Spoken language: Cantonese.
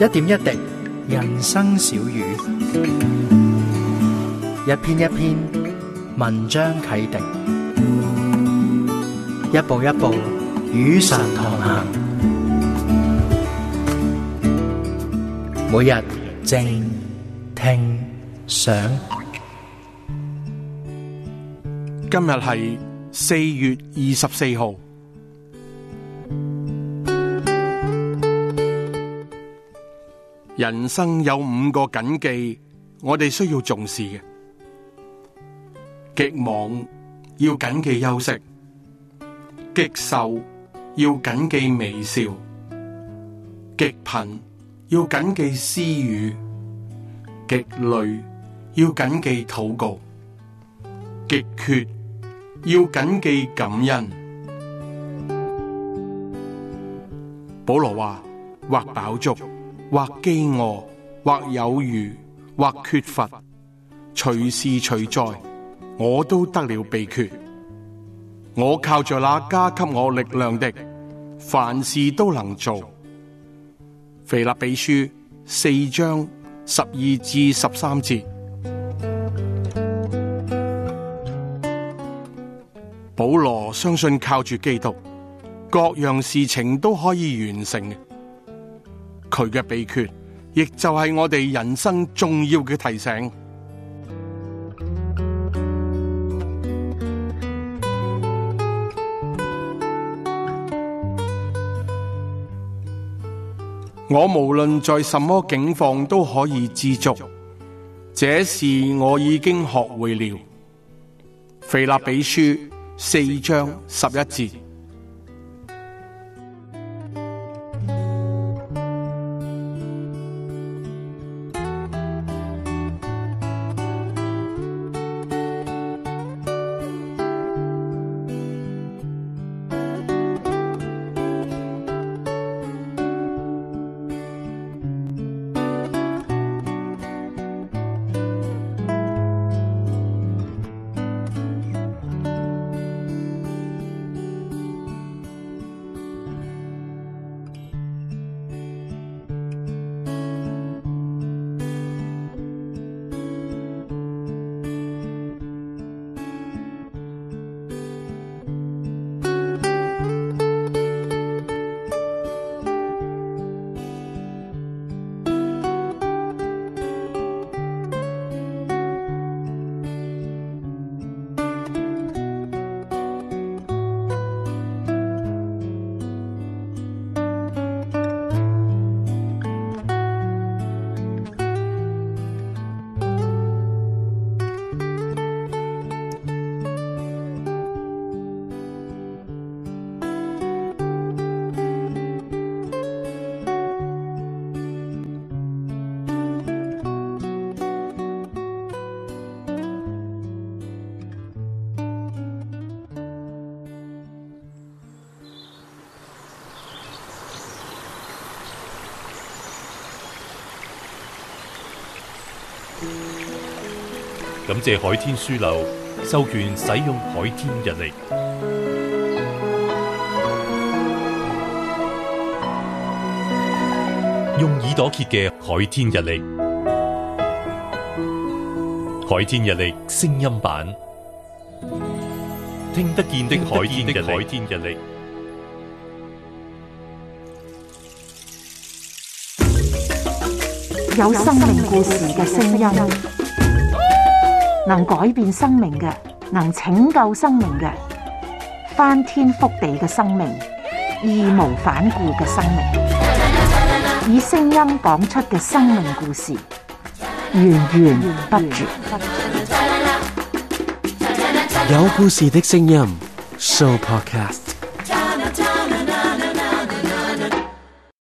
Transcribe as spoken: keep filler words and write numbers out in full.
一點一滴，人生小語；一篇一篇，文章啟迪；一步一步，與神同行。每日靜聽想， 今日係四月二十四號。人生有五個謹記，我哋需要重視嘅。極忙要謹記休息，極瘦要謹記微笑，極貧要謹記施予，極累要謹記禱告，極缺要謹記感恩。保羅話：或飽足，或飢餓，或有餘，或缺乏，隨時隨在，我都得了秘訣。我靠着那加給我力量的，凡事都能做。腓立比書四章十二至十三節。保羅相信靠住基督，各樣事情都可以完成嘅。佢嘅秘訣，亦就係我哋人生重要嘅提醒。我無論在什麼境況都可以知足，這事我已經學會了。腓立比書四章十一節。 感謝海天書樓授權使用海天日曆，用耳朵揭嘅海天日曆，海天日曆聲音版，聽得見的海天日曆。 有生命故事嘅聲音，能改變生命嘅，能拯救生命嘅，翻天覆地嘅生命，義無反顧嘅生命，以聲音講出嘅生命故事，源源不絕。 有故事的聲音 Show Podcast。